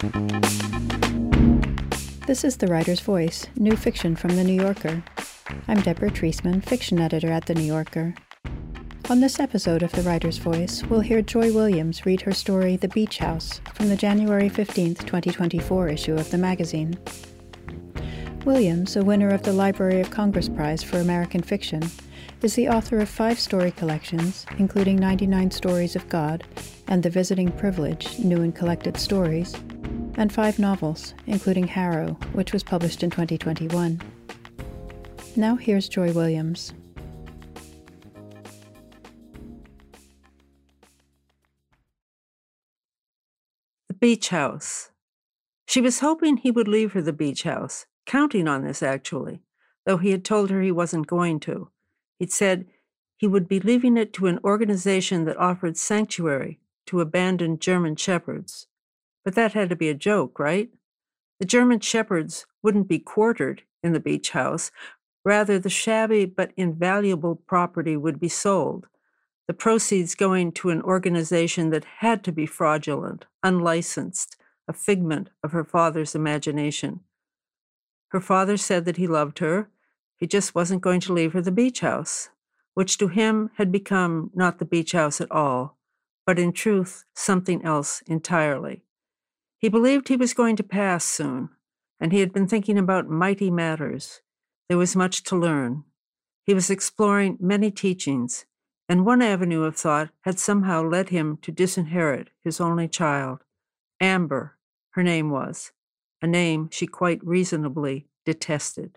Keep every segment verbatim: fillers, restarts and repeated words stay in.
This is The Writer's Voice, new fiction from The New Yorker. I'm Deborah Treisman, fiction editor at The New Yorker. On this episode of The Writer's Voice, we'll hear Joy Williams read her story The Beach House from the January fifteenth, twenty twenty-four issue of the magazine. Williams, a winner of the Library of Congress Prize for American Fiction, is the author of five story collections, including ninety-nine Stories of God and The Visiting Privilege, New and Collected Stories, and five novels, including Harrow, which was published in twenty twenty-one. Now here's Joy Williams. The beach house. She was hoping he would leave her the beach house, counting on this actually, though he had told her he wasn't going to. He'd said he would be leaving it to an organization that offered sanctuary to abandoned German shepherds. But that had to be a joke, right? The German shepherds wouldn't be quartered in the beach house. Rather, the shabby but invaluable property would be sold, the proceeds going to an organization that had to be fraudulent, unlicensed, a figment of her father's imagination. Her father said that he loved her. He just wasn't going to leave her the beach house, which to him had become not the beach house at all, but in truth something else entirely. He believed he was going to pass soon, and he had been thinking about mighty matters. There was much to learn. He was exploring many teachings, and one avenue of thought had somehow led him to disinherit his only child. Amber, her name was, a name she quite reasonably detested.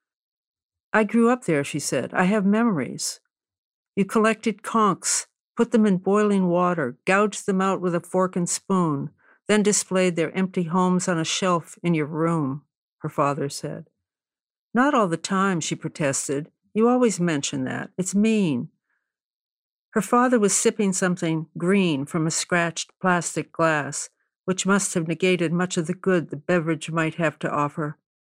I grew up there, she said. I have memories. You collected conchs, put them in boiling water, gouged them out with a fork and spoon, then displayed their empty homes on a shelf in your room, her father said. Not all the time, she protested. You always mention that. It's mean. Her father was sipping something green from a scratched plastic glass, which must have negated much of the good the beverage might have to offer.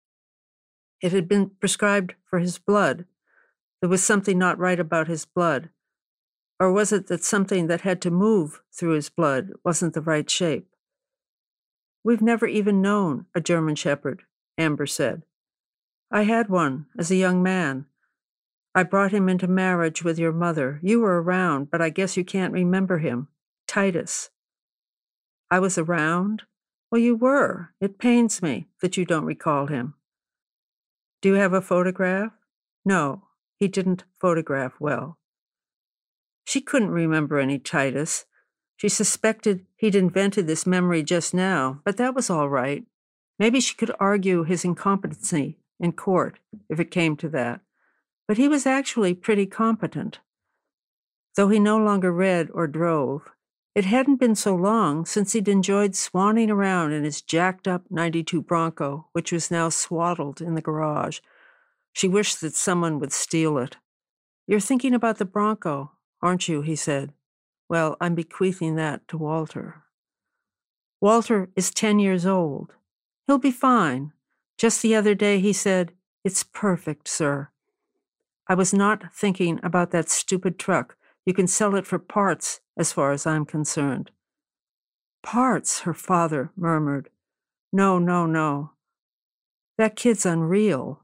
It had been prescribed for his blood. There was something not right about his blood. Or was it that something that had to move through his blood wasn't the right shape? We've never even known a German shepherd, Amber said. I had one as a young man. I brought him into marriage with your mother. You were around, but I guess you can't remember him. Titus. I was around? Well, you were. It pains me that you don't recall him. Do you have a photograph? No, he didn't photograph well. She couldn't remember any Titus. She suspected he'd invented this memory just now, but that was all right. Maybe she could argue his incompetency in court, if it came to that. But he was actually pretty competent. Though he no longer read or drove, it hadn't been so long since he'd enjoyed swanning around in his jacked-up ninety-two Bronco, which was now swaddled in the garage. She wished that someone would steal it. You're thinking about the Bronco, aren't you? He said. Well, I'm bequeathing that to Walter. Walter is ten years old. He'll be fine. Just the other day he said, It's perfect, sir. I was not thinking about that stupid truck. You can sell it for parts, as far as I'm concerned. Parts, her father murmured. No, no, no. That kid's unreal.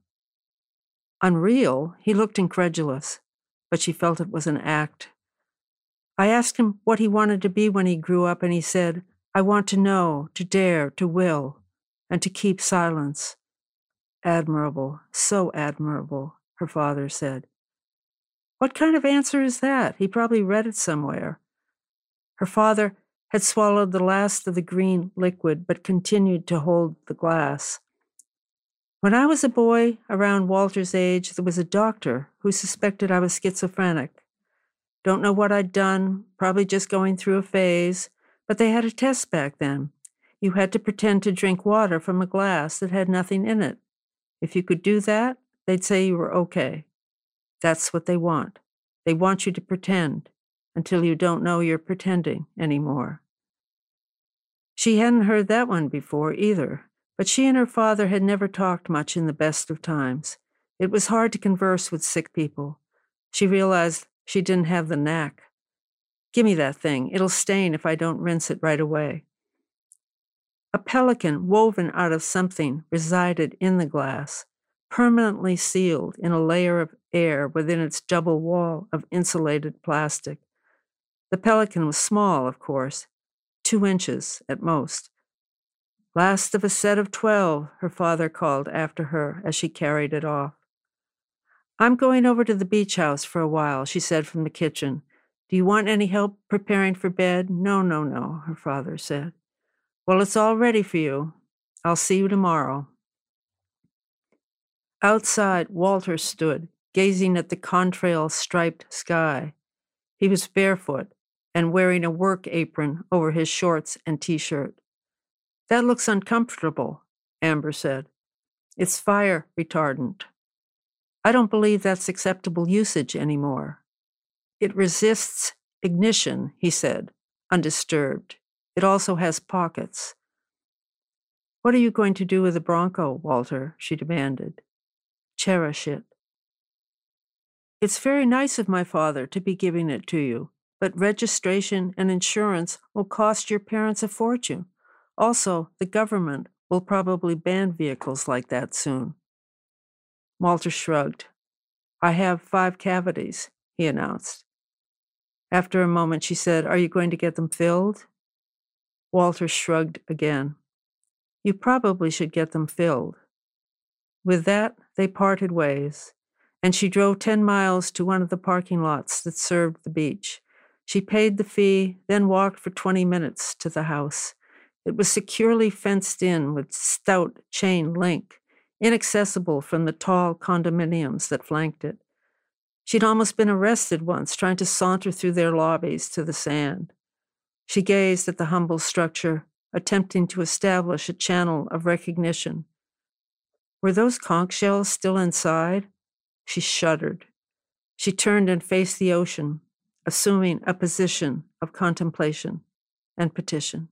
Unreal? He looked incredulous, but she felt it was an act. I asked him what he wanted to be when he grew up, and he said, I want to know, to dare, to will, and to keep silence. Admirable, so admirable, her father said. What kind of answer is that? He probably read it somewhere. Her father had swallowed the last of the green liquid, but continued to hold the glass. When I was a boy, around Walter's age, there was a doctor who suspected I was schizophrenic. Don't know what I'd done, probably just going through a phase, but they had a test back then. You had to pretend to drink water from a glass that had nothing in it. If you could do that, they'd say you were okay. That's what they want. They want you to pretend until you don't know you're pretending anymore. She hadn't heard that one before either, but she and her father had never talked much in the best of times. It was hard to converse with sick people. She realized she didn't have the knack. Give me that thing. It'll stain if I don't rinse it right away. A pelican woven out of something resided in the glass, permanently sealed in a layer of air within its double wall of insulated plastic. The pelican was small, of course, two inches at most. Last of a set of twelve, her father called after her as she carried it off. I'm going over to the beach house for a while, she said from the kitchen. Do you want any help preparing for bed? No, no, no, her father said. Well, it's all ready for you. I'll see you tomorrow. Outside, Walter stood, gazing at the contrail-striped sky. He was barefoot and wearing a work apron over his shorts and t-shirt. That looks uncomfortable, Amber said. It's fire retardant. I don't believe that's acceptable usage anymore. It resists ignition, he said, undisturbed. It also has pockets. What are you going to do with the Bronco, Walter? She demanded. Cherish it. It's very nice of my father to be giving it to you, but registration and insurance will cost your parents a fortune. Also, the government will probably ban vehicles like that soon. Walter shrugged. I have five cavities, he announced. After a moment, she said, Are you going to get them filled? Walter shrugged again. You probably should get them filled. With that, they parted ways, and she drove ten miles to one of the parking lots that served the beach. She paid the fee, then walked for twenty minutes to the house. It was securely fenced in with stout chain link, inaccessible from the tall condominiums that flanked it. She'd almost been arrested once trying to saunter through their lobbies to the sand. She gazed at the humble structure, attempting to establish a channel of recognition. Were those conch shells still inside? She shuddered. She turned and faced the ocean, assuming a position of contemplation and petition.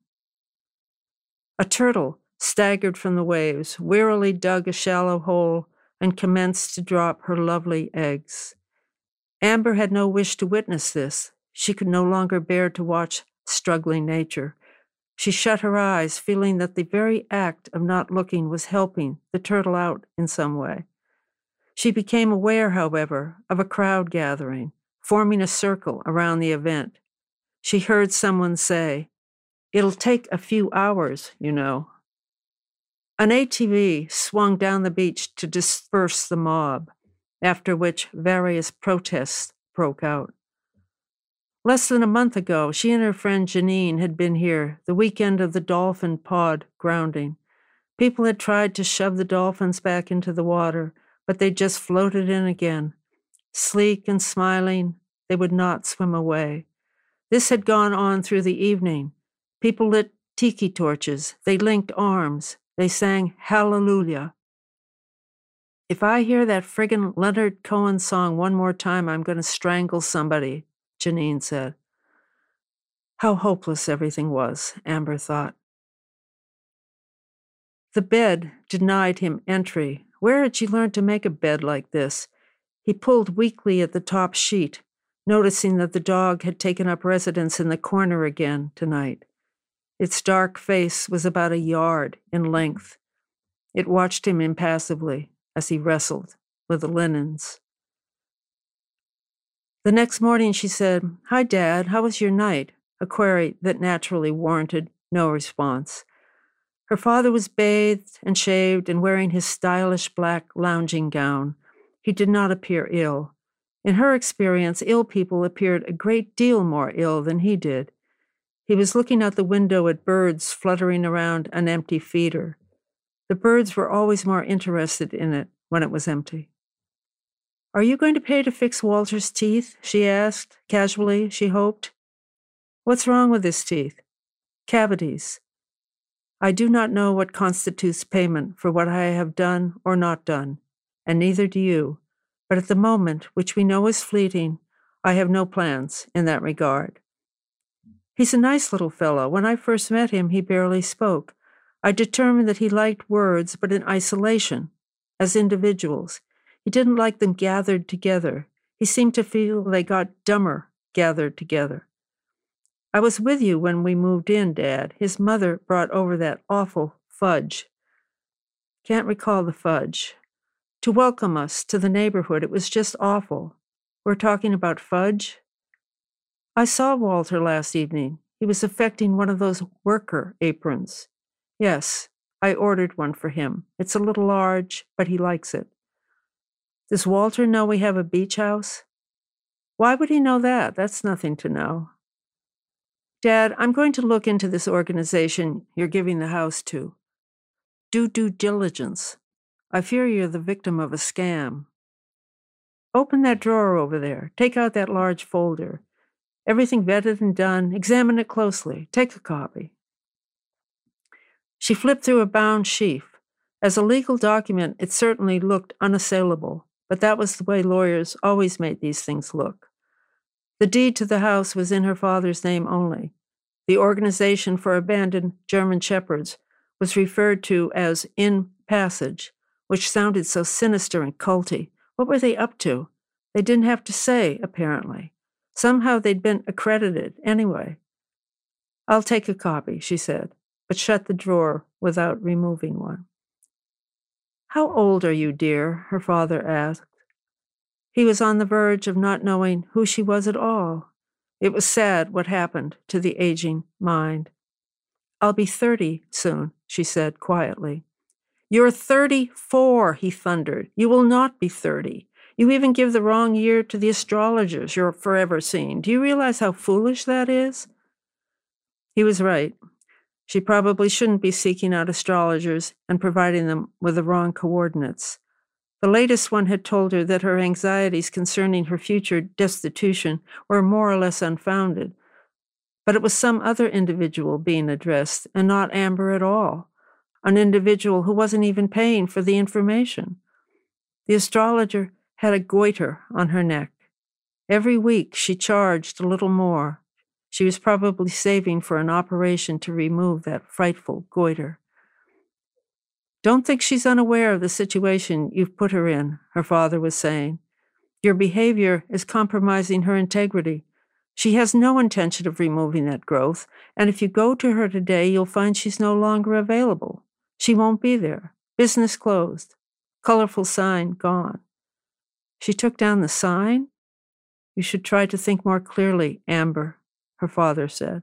A turtle staggered from the waves, wearily dug a shallow hole, and commenced to drop her lovely eggs. Amber had no wish to witness this. She could no longer bear to watch struggling nature. She shut her eyes, feeling that the very act of not looking was helping the turtle out in some way. She became aware, however, of a crowd gathering, forming a circle around the event. She heard someone say, It'll take a few hours, you know. An A T V swung down the beach to disperse the mob, after which various protests broke out. Less than a month ago, she and her friend Janine had been here, the weekend of the dolphin pod grounding. People had tried to shove the dolphins back into the water, but they just floated in again. Sleek and smiling, they would not swim away. This had gone on through the evening. People lit tiki torches. They linked arms. They sang Hallelujah. If I hear that friggin' Leonard Cohen song one more time, I'm going to strangle somebody, Janine said. How hopeless everything was, Amber thought. The bed denied him entry. Where had she learned to make a bed like this? He pulled weakly at the top sheet, noticing that the dog had taken up residence in the corner again tonight. Its dark face was about a yard in length. It watched him impassively as he wrestled with the linens. The next morning she said, Hi, Dad, how was your night? A query that naturally warranted no response. Her father was bathed and shaved and wearing his stylish black lounging gown. He did not appear ill. In her experience, ill people appeared a great deal more ill than he did. He was looking out the window at birds fluttering around an empty feeder. The birds were always more interested in it when it was empty. Are you going to pay to fix Walter's teeth? She asked, casually, she hoped. What's wrong with his teeth? Cavities. I do not know what constitutes payment for what I have done or not done, and neither do you. But at the moment, which we know is fleeting, I have no plans in that regard. He's a nice little fellow. When I first met him, he barely spoke. I determined that he liked words, but in isolation, as individuals. He didn't like them gathered together. He seemed to feel they got dumber gathered together. I was with you when we moved in, Dad. His mother brought over that awful fudge. Can't recall the fudge. To welcome us to the neighborhood, it was just awful. We're talking about fudge? I saw Walter last evening. He was affecting one of those worker aprons. Yes, I ordered one for him. It's a little large, but he likes it. Does Walter know we have a beach house? Why would he know that? That's nothing to know. Dad, I'm going to look into this organization you're giving the house to. Do due diligence. I fear you're the victim of a scam. Open that drawer over there. Take out that large folder. Everything vetted and done. Examine it closely. Take a copy. She flipped through a bound sheaf. As a legal document, it certainly looked unassailable, but that was the way lawyers always made these things look. The deed to the house was in her father's name only. The Organization for Abandoned German Shepherds was referred to as In Passage, which sounded so sinister and culty. What were they up to? They didn't have to say, apparently. Somehow they'd been accredited anyway. I'll take a copy, she said, but shut the drawer without removing one. How old are you, dear? Her father asked. He was on the verge of not knowing who she was at all. It was sad what happened to the aging mind. I'll be thirty soon, she said quietly. You're thirty-four, he thundered. You will not be thirty. You even give the wrong year to the astrologers you're forever seeing. Do you realize how foolish that is? He was right. She probably shouldn't be seeking out astrologers and providing them with the wrong coordinates. The latest one had told her that her anxieties concerning her future destitution were more or less unfounded, but it was some other individual being addressed, and not Amber at all, an individual who wasn't even paying for the information. The astrologer had a goiter on her neck. Every week she charged a little more. She was probably saving for an operation to remove that frightful goiter. Don't think she's unaware of the situation you've put her in, her father was saying. Your behavior is compromising her integrity. She has no intention of removing that growth, and if you go to her today, you'll find she's no longer available. She won't be there. Business closed. Colorful sign gone. She took down the sign? You should try to think more clearly, Amber, her father said.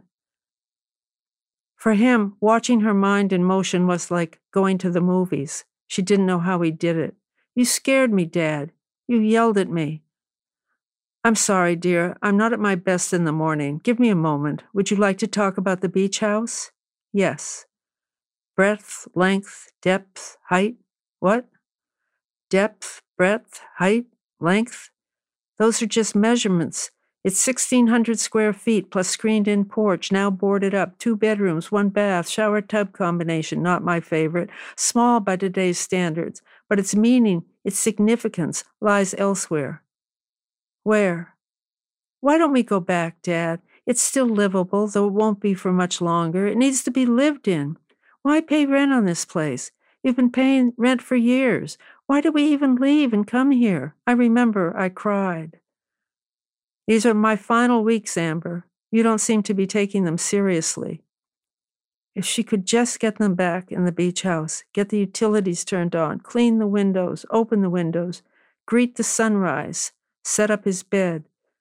For him, watching her mind in motion was like going to the movies. She didn't know how he did it. You scared me, Dad. You yelled at me. I'm sorry, dear. I'm not at my best in the morning. Give me a moment. Would you like to talk about the beach house? Yes. Breadth, length, depth, height. What? Depth, breadth, height, length. Those are just measurements. It's sixteen hundred square feet plus screened-in porch, now boarded up, two bedrooms, one bath, shower-tub combination, not my favorite, small by today's standards, but its meaning, its significance, lies elsewhere. Where? Why don't we go back, Dad? It's still livable, though it won't be for much longer. It needs to be lived in. Why pay rent on this place? You've been paying rent for years. Why did we even leave and come here? I remember I cried. These are my final weeks, Amber. You don't seem to be taking them seriously. If she could just get them back in the beach house, get the utilities turned on, clean the windows, open the windows, greet the sunrise, set up his bed.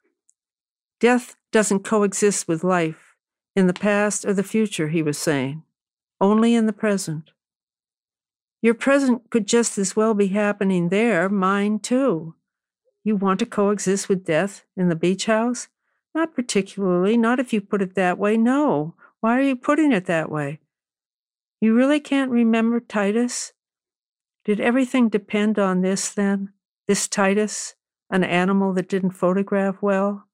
Death doesn't coexist with life, in the past or the future, he was saying, only in the present. Your present could just as well be happening there, mine too. You want to coexist with death in the beach house? Not particularly, not if you put it that way, no. Why are you putting it that way? You really can't remember Titus? Did everything depend on this then? This Titus, an animal that didn't photograph well?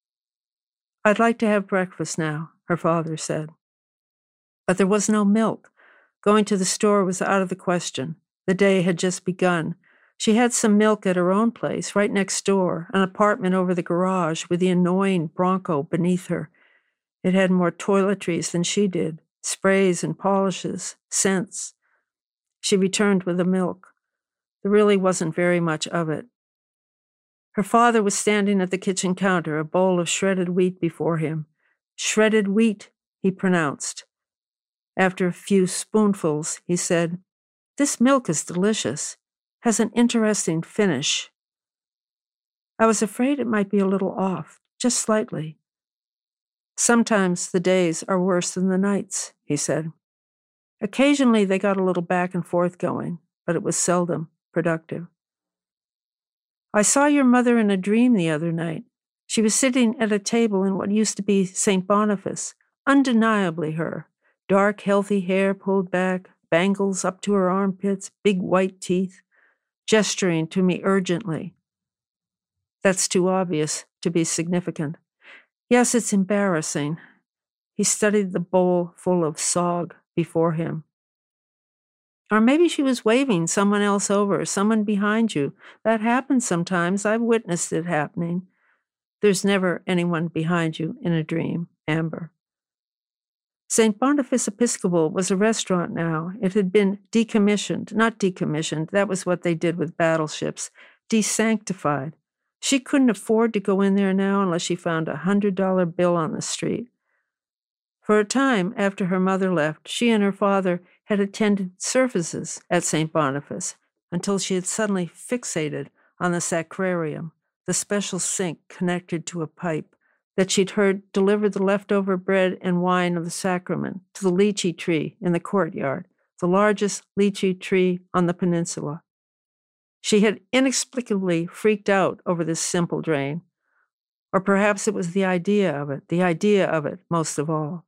I'd like to have breakfast now, her father said. But there was no milk. Going to the store was out of the question. The day had just begun. She had some milk at her own place, right next door, an apartment over the garage with the annoying Bronco beneath her. It had more toiletries than she did, sprays and polishes, scents. She returned with the milk. There really wasn't very much of it. Her father was standing at the kitchen counter, a bowl of shredded wheat before him. Shredded wheat, he pronounced. After a few spoonfuls, he said, "This milk is delicious, has an interesting finish." I was afraid it might be a little off, just slightly. "Sometimes the days are worse than the nights," he said. Occasionally they got a little back and forth going, but it was seldom productive. "I saw your mother in a dream the other night. She was sitting at a table in what used to be Saint Boniface, undeniably her. Dark, healthy hair pulled back, bangles up to her armpits, big white teeth, gesturing to me urgently. That's too obvious to be significant. Yes, it's embarrassing." He studied the bowl full of sog before him. "Or maybe she was waving someone else over, someone behind you. That happens sometimes. I've witnessed it happening." "There's never anyone behind you in a dream, Amber." Saint Boniface Episcopal was a restaurant now. It had been decommissioned, not decommissioned, that was what they did with battleships, desanctified. She couldn't afford to go in there now unless she found a hundred dollar bill on the street. For a time after her mother left, she and her father had attended services at Saint Boniface until she had suddenly fixated on the sacrarium, the special sink connected to a pipe that she'd heard deliver the leftover bread and wine of the sacrament to the lychee tree in the courtyard, the largest lychee tree on the peninsula. She had inexplicably freaked out over this simple drain, or perhaps it was the idea of it, the idea of it most of all.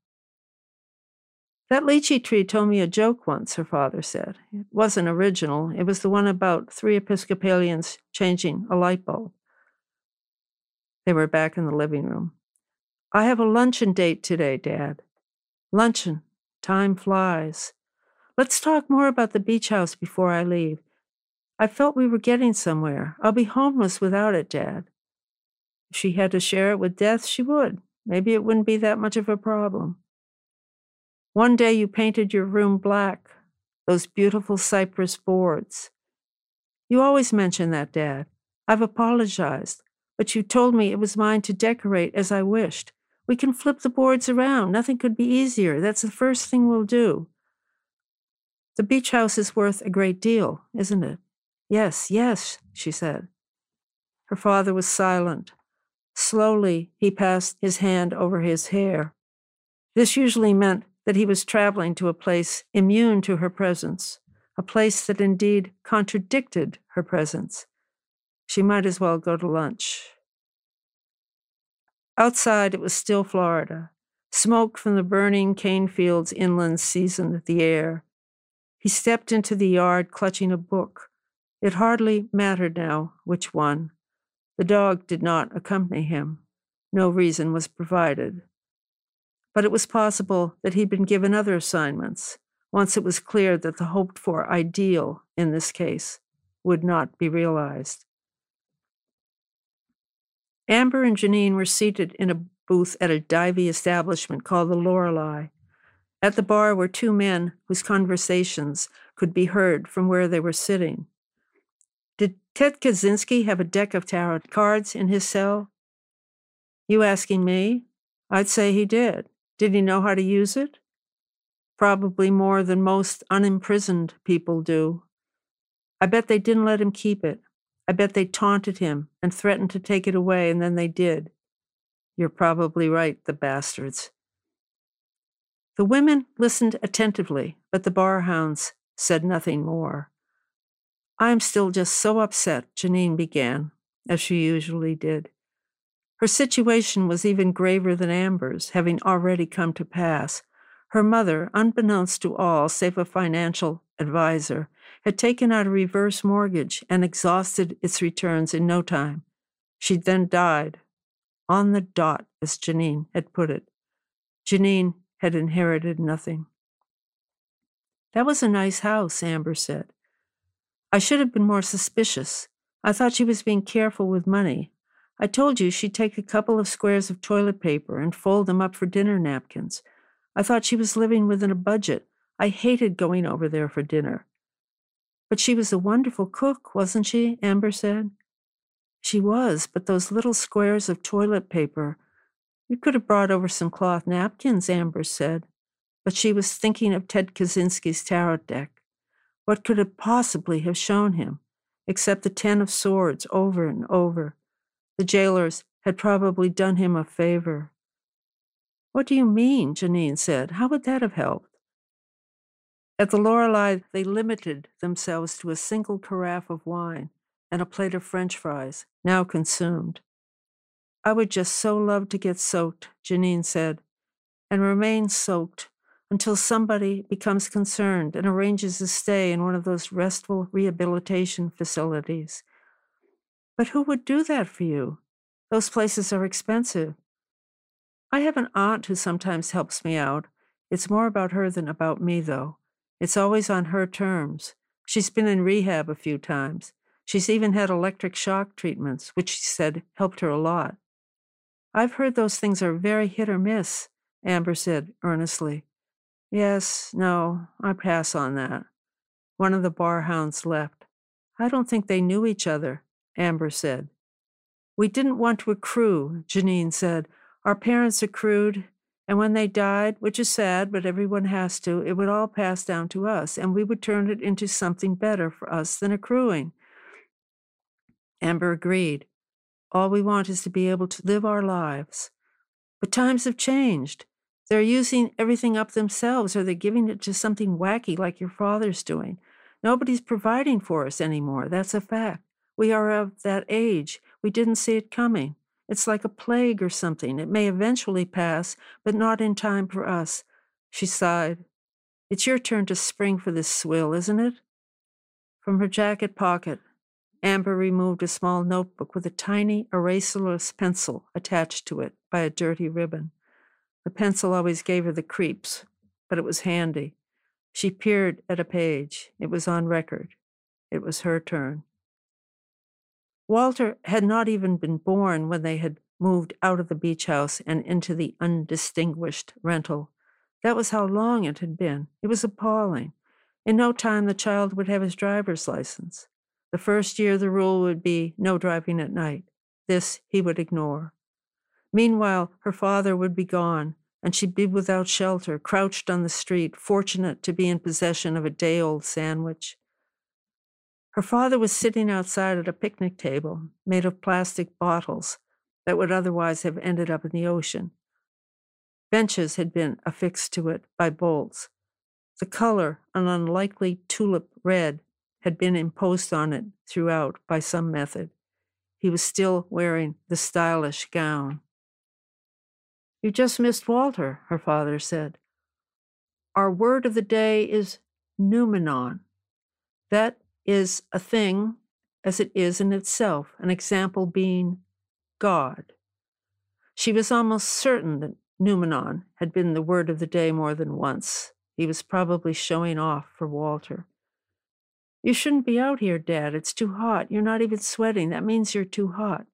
"That lychee tree told me a joke once," her father said. "It wasn't original. It was the one about three Episcopalians changing a light bulb." They were back in the living room. "I have a luncheon date today, Dad." "Luncheon. Time flies. Let's talk more about the beach house before I leave. I felt we were getting somewhere. I'll be homeless without it, Dad." If she had to share it with death, she would. Maybe it wouldn't be that much of a problem. "One day you painted your room black, those beautiful cypress boards." "You always mention that, Dad. I've apologized, but you told me it was mine to decorate as I wished. We can flip the boards around. Nothing could be easier. That's the first thing we'll do." "The beach house is worth a great deal, isn't it?" "Yes, yes," she said. Her father was silent. Slowly, he passed his hand over his hair. This usually meant that he was traveling to a place immune to her presence, a place that indeed contradicted her presence. She might as well go to lunch. Outside, it was still Florida. Smoke from the burning cane fields inland seasoned the air. He stepped into the yard clutching a book. It hardly mattered now which one. The dog did not accompany him. No reason was provided. But it was possible that he'd been given other assignments, once it was clear that the hoped-for ideal, in this case, would not be realized. Amber and Janine were seated in a booth at a divey establishment called the Lorelei. At the bar were two men whose conversations could be heard from where they were sitting. "Did Ted Kaczynski have a deck of tarot cards in his cell?" "You asking me?" "I'd say he did. Did he know how to use it?" "Probably more than most unimprisoned people do. I bet they didn't let him keep it. I bet they taunted him and threatened to take it away, and then they did." "You're probably right, the bastards." The women listened attentively, but the bar hounds said nothing more. "I'm still just so upset," Janine began, as she usually did. Her situation was even graver than Amber's, having already come to pass. Her mother, unbeknownst to all save a financial advisor, had taken out a reverse mortgage and exhausted its returns in no time. She'd then died, on the dot, as Janine had put it. Janine had inherited nothing. "That was a nice house," Amber said. "I should have been more suspicious. I thought she was being careful with money. I told you she'd take a couple of squares of toilet paper and fold them up for dinner napkins. I thought she was living within a budget. I hated going over there for dinner." "But she was a wonderful cook, wasn't she?" Amber said. "She was, but those little squares of toilet paper, You could have brought over some cloth napkins, Amber said. But she was thinking of Ted Kaczynski's tarot deck. What could it possibly have shown him, except the Ten of Swords over and over? The jailers had probably done him a favor. What do you mean? Janine said. How would that have helped? At the Lorelei, they limited themselves to a single carafe of wine and a plate of French fries, now consumed. I would just so love to get soaked, Janine said, and remain soaked until somebody becomes concerned and arranges a stay in one of those restful rehabilitation facilities. But who would do that for you? Those places are expensive. I have an aunt who sometimes helps me out. It's more about her than about me, though. It's always on her terms. She's been in rehab a few times. She's even had electric shock treatments, which she said helped her a lot. I've heard those things are very hit or miss, Amber said earnestly. Yes, no, I pass on that. One of the bar hounds left. I don't think they knew each other, Amber said. We didn't want to accrue, Janine said. Our parents accrued, and when they died, which is sad, but everyone has to, it would all pass down to us, and we would turn it into something better for us than accruing. Amber agreed. All we want is to be able to live our lives. But times have changed. They're using everything up themselves, or they're giving it to something wacky like your father's doing. Nobody's providing for us anymore. That's a fact. We are of that age. We didn't see it coming. It's like a plague or something. It may eventually pass, but not in time for us. She sighed. It's your turn to spring for this swill, isn't it? From her jacket pocket, Amber removed a small notebook with a tiny eraserless pencil attached to it by a dirty ribbon. The pencil always gave her the creeps, but it was handy. She peered at a page. It was on record. It was her turn. Walter had not even been born when they had moved out of the beach house and into the undistinguished rental. That was how long it had been. It was appalling. In no time, the child would have his driver's license. The first year, the rule would be no driving at night. This he would ignore. Meanwhile, her father would be gone, and she'd be without shelter, crouched on the street, fortunate to be in possession of a day-old sandwich. Her father was sitting outside at a picnic table made of plastic bottles that would otherwise have ended up in the ocean. Benches had been affixed to it by bolts. The color, an unlikely tulip red, had been imposed on it throughout by some method. He was still wearing the stylish gown. You just missed Walter, her father said. Our word of the day is noumenon. That is a thing as it is in itself, an example being God. She was almost certain that noumenon had been the word of the day more than once. He was probably showing off for Walter. You shouldn't be out here, Dad. It's too hot. You're not even sweating. That means you're too hot.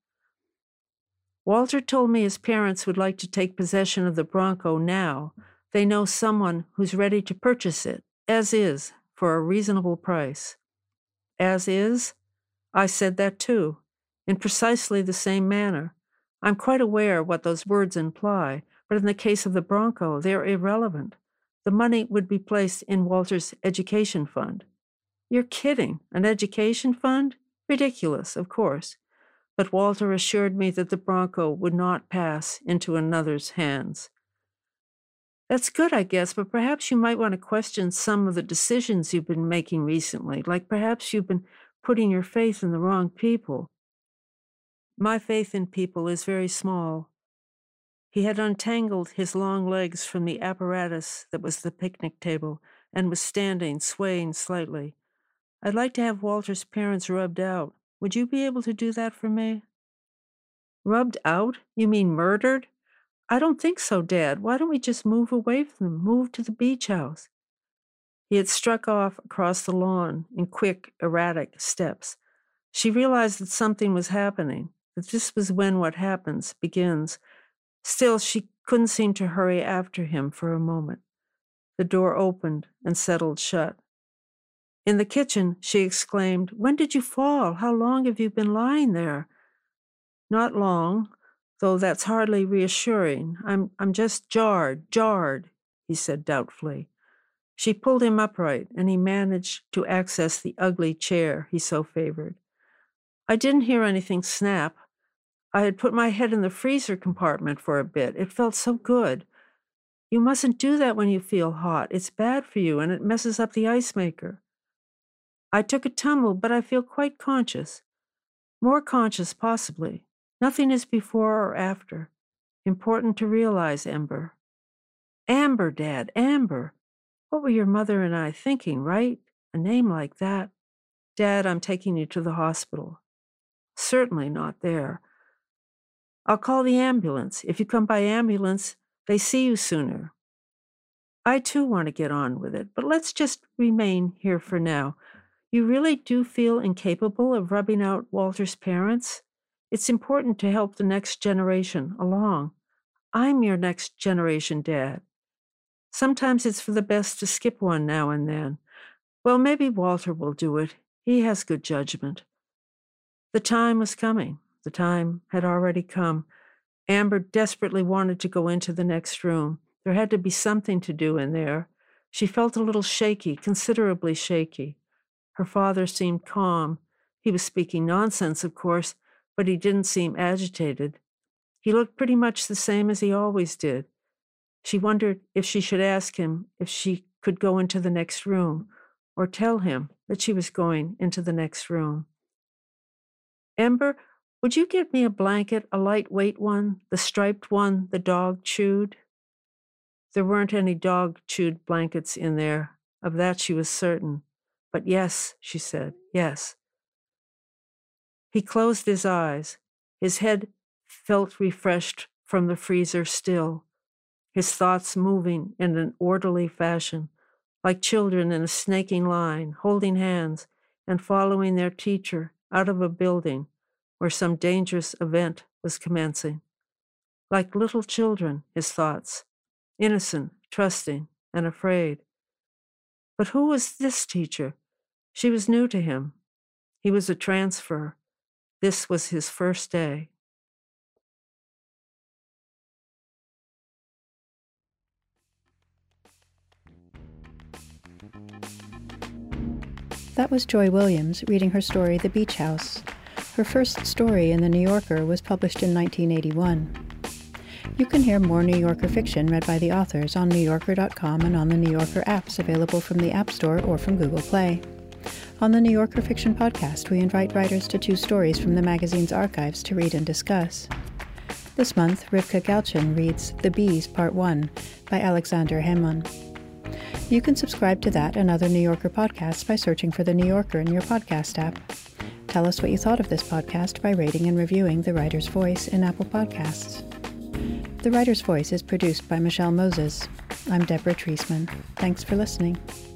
Walter told me his parents would like to take possession of the Bronco now. They know someone who's ready to purchase it, as is, for a reasonable price. As is? I said that too, in precisely the same manner. I'm quite aware what those words imply, but in the case of the Bronco, they're irrelevant. The money would be placed in Walter's education fund. You're kidding. An education fund? Ridiculous, of course. But Walter assured me that the Bronco would not pass into another's hands. That's good, I guess, but perhaps you might want to question some of the decisions you've been making recently, like perhaps you've been putting your faith in the wrong people. My faith in people is very small. He had untangled his long legs from the apparatus that was the picnic table and was standing, swaying slightly. I'd like to have Walter's parents rubbed out. Would you be able to do that for me? Rubbed out? You mean murdered? I don't think so, Dad. Why don't we just move away from them, move to the beach house? He had struck off across the lawn in quick, erratic steps. She realized that something was happening, that this was when what happens begins. Still, she couldn't seem to hurry after him for a moment. The door opened and settled shut. In the kitchen, she exclaimed, "When did you fall? How long have you been lying there?" "Not long. though that's hardly reassuring. I'm, I'm just jarred, jarred, he said doubtfully. She pulled him upright, and he managed to access the ugly chair he so favored. I didn't hear anything snap. I had put my head in the freezer compartment for a bit. It felt so good. You mustn't do that when you feel hot. It's bad for you, and it messes up the ice maker. I took a tumble, but I feel quite conscious. More conscious, possibly. Nothing is before or after. Important to realize, Amber. Amber, Dad, Amber. What were your mother and I thinking, right? A name like that. Dad, I'm taking you to the hospital. Certainly not there. I'll call the ambulance. If you come by ambulance, they see you sooner. I too want to get on with it, but let's just remain here for now. You really do feel incapable of rubbing out Walter's parents? It's important to help the next generation along. I'm your next generation, Dad. Sometimes it's for the best to skip one now and then. Well, maybe Walter will do it. He has good judgment. The time was coming. The time had already come. Amber desperately wanted to go into the next room. There had to be something to do in there. She felt a little shaky, considerably shaky. Her father seemed calm. He was speaking nonsense, of course, but he didn't seem agitated. He looked pretty much the same as he always did. She wondered if she should ask him if she could go into the next room, or tell him that she was going into the next room. Amber, would you get me a blanket, a lightweight one, the striped one the dog chewed? There weren't any dog-chewed blankets in there. Of that she was certain. But yes, she said, yes. He closed his eyes. His head felt refreshed from the freezer still, his thoughts moving in an orderly fashion, like children in a snaking line, holding hands and following their teacher out of a building where some dangerous event was commencing. Like little children, his thoughts, innocent, trusting, and afraid. But who was this teacher? She was new to him. He was a transfer. This was his first day. That was Joy Williams reading her story, The Beach House. Her first story in The New Yorker was published in nineteen eighty-one. You can hear more New Yorker fiction read by the authors on new yorker dot com and on the New Yorker apps available from the App Store or from Google Play. On the New Yorker Fiction Podcast, we invite writers to choose stories from the magazine's archives to read and discuss. This month, Rivka Galchen reads The Bees, Part one by Alexander Hemon. You can subscribe to that and other New Yorker podcasts by searching for The New Yorker in your podcast app. Tell us what you thought of this podcast by rating and reviewing The Writer's Voice in Apple Podcasts. The Writer's Voice is produced by Michelle Moses. I'm Deborah Treisman. Thanks for listening.